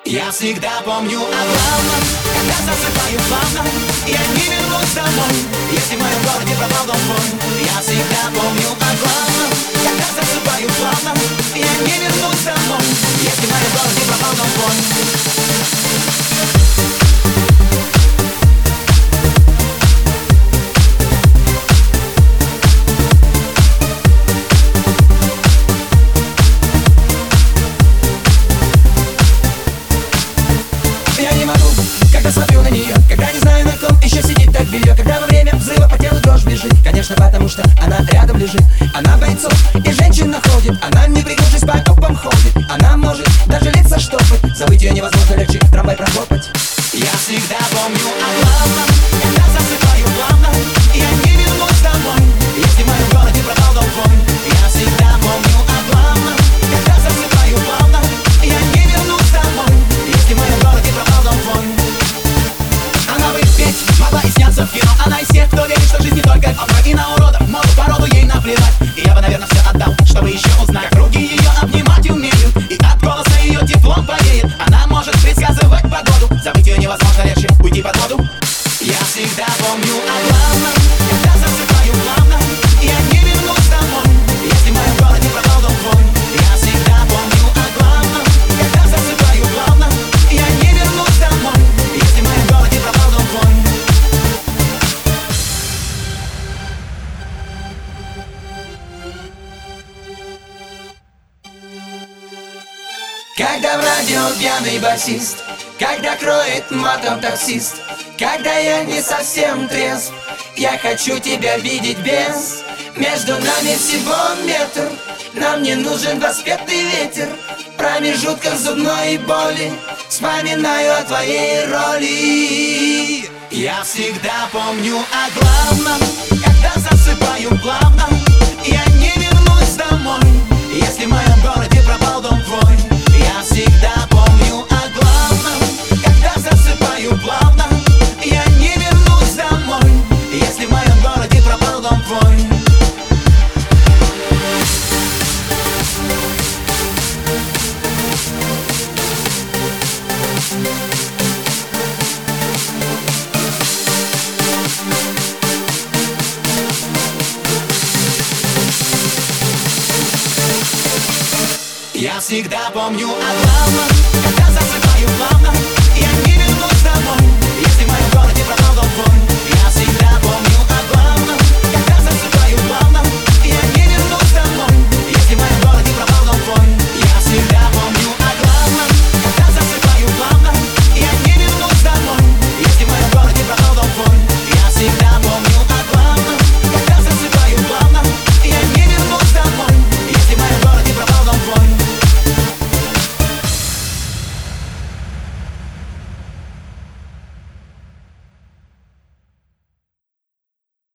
Я всегда помню о главном, когда засыпаю плавно. Я не вернусь домой, если в моем городе пропал дом твой. Я всегда помню о главном, когда засыпаю плавно. Я не вернусь домой, если в моем городе пропал дом твой. Когда смотрю на нее, когда не знаю, на ком еще сидит так белье. Когда во время взрыва по телу дрожь бежит. Конечно, потому что она рядом лежит. Она бойцов и женщин находит. Она не пригнувшись по окопам ходит. Она может даже лица штопать. Забыть ее невозможно, легче трамвай прохлопать. Я всегда помню о главном, когда засыпаю плавно. Я не вернусь домой, если в моем городе пропал дом твой. Я всегда помню о главном, когда засыпаю плавно. Я не вернусь домой, если в моем городе пропал дом твой. Она бы петь могла и сняться в кино. Она из тех, кто верит, что жизнь не только обман. И на уродов, моду, породу ей наплевать. И я бы, наверное, все отдал, чтобы еще узнать, как руки ее обнимать умеют. И от голоса ее теплом повеет. Она может предсказывать погоду. Забыть ее невозможно, легче уйти под воду. Я всегда помню о главном, когда засыпаю плавно. Я не вернусь домой, если в моем городе пропал дом твой. Я всегда помню о главном, когда засыпаю плавно. Я не вернусь домой, если в моем городе пропал дом твой. Когда в радио пьяный басист, когда кроет матом таксист, когда я не совсем трезв, я хочу тебя видеть без. Между нами всего метр, нам не нужен проспектный ветер. В промежутках зубной боли вспоминаю о твоей роли. Я всегда помню о главном, когда засыпаю плавно. Я не вернусь домой, если в моем городе пропал дом твой. Я всегда помню о главном, когда засыпаю плавно. Я не вернусь домой, если в моем городе пропал дом твой. Я всегда помню о главном, когда засыпаю плавно. Я не вернусь домой,